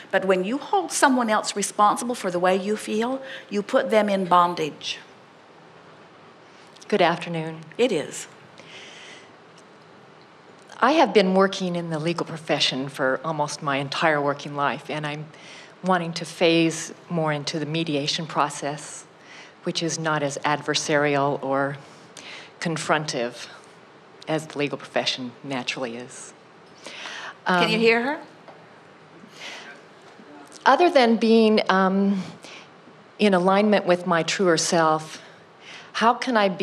But when you hold someone else responsible for the way you feel, you put them in bondage. Good afternoon. It is. I have been working in the legal profession for almost my entire working life, and I'm wanting to phase more into the mediation process, which is not as adversarial or confrontive as the legal profession naturally is. Can you hear her? Other than being in alignment with my truer self, how can I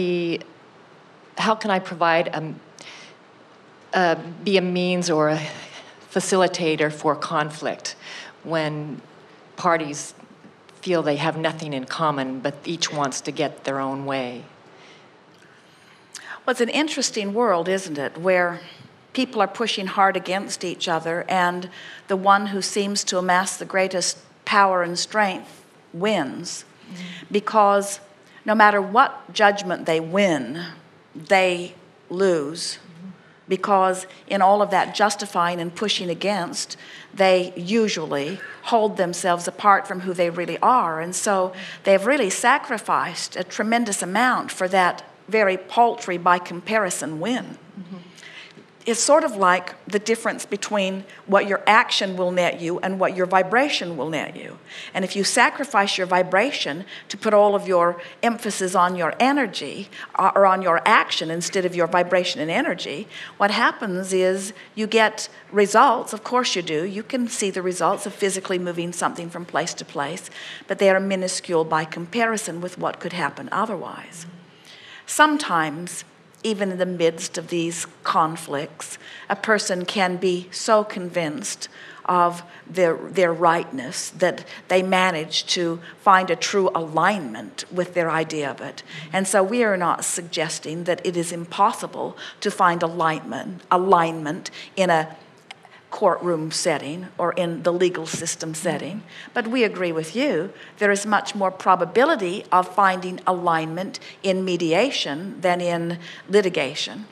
provide be a means or a facilitator for conflict when parties feel they have nothing in common, but each wants to get their own way? Well, it's an interesting world, isn't it, where people are pushing hard against each other, and the one who seems to amass the greatest power and strength wins. Because no matter what judgment they win, they lose. Because in all of that justifying and pushing against, they usually hold themselves apart from who they really are. And so they've really sacrificed a tremendous amount for that very paltry, by comparison, win. It's sort of like the difference between what your action will net you and what your vibration will net you. And if you sacrifice your vibration to put all of your emphasis on your energy or on your action instead of your vibration and energy, what happens is you get results. Of course you do. You can see the results of physically moving something from place to place, but they are minuscule by comparison with what could happen otherwise. Sometimes, even in the midst of these conflicts, a person can be so convinced of their rightness that they manage to find a true alignment with their idea of it. And so we are not suggesting that it is impossible to find alignment in a courtroom setting or in the legal system setting. But we agree with you, there is much more probability of finding alignment in mediation than in litigation.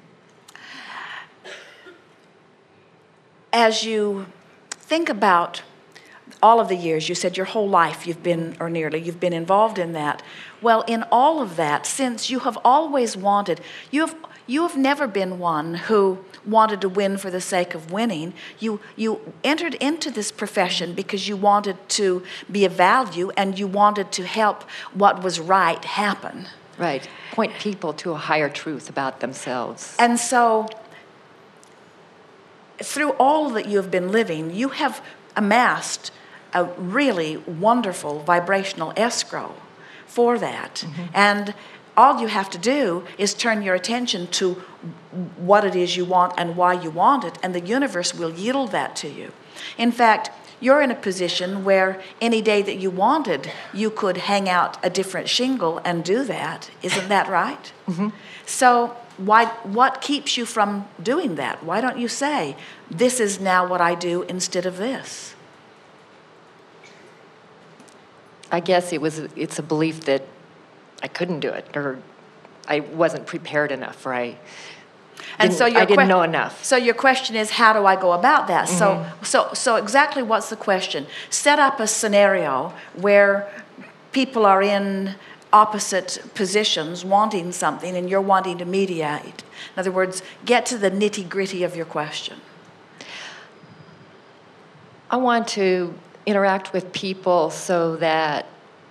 As you think about all of the years, you said your whole life you've been involved in that. Well, in all of that, since you have always wanted, you have never been one who wanted to win for the sake of winning. You entered into this profession because you wanted to be of value and you wanted to help what was right happen. Right. Point people to a higher truth about themselves. And so, through all that you have been living, you have amassed a really wonderful vibrational escrow for that. And all you have to do is turn your attention to what it is you want and why you want it, and the universe will yield that to you. In fact, you're in a position where any day that you wanted, you could hang out a different shingle and do that. Isn't that right? So what keeps you from doing that? Why don't you say, this is now what I do instead of this? I guess it's a belief that I couldn't do it, or I wasn't prepared enough, or I didn't know enough. So your question is, how do I go about that? So exactly what's the question? Set up a scenario where people are in opposite positions wanting something and you're wanting to mediate. In other words, get to the nitty-gritty of your question. I want to interact with people so that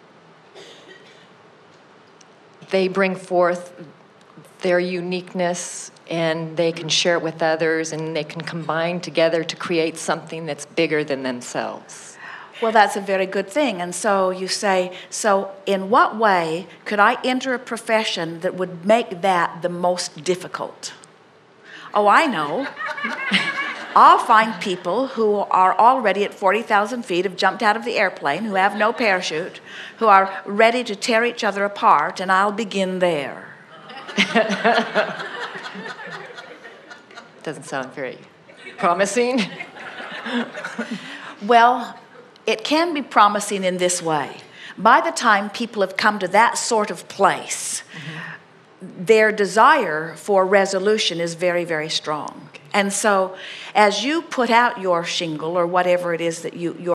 they bring forth their uniqueness and they can share it with others and they can combine together to create something that's bigger than themselves. Well, that's a very good thing. And so you say, so in what way could I enter a profession that would make that the most difficult? Oh, I know. I'll find people who are already at 40,000 feet, have jumped out of the airplane, who have no parachute, who are ready to tear each other apart, and I'll begin there. Doesn't sound very promising. Well, it can be promising in this way. By the time people have come to that sort of place, their desire for resolution is very, very strong. And so as you put out your shingle or whatever it is that you're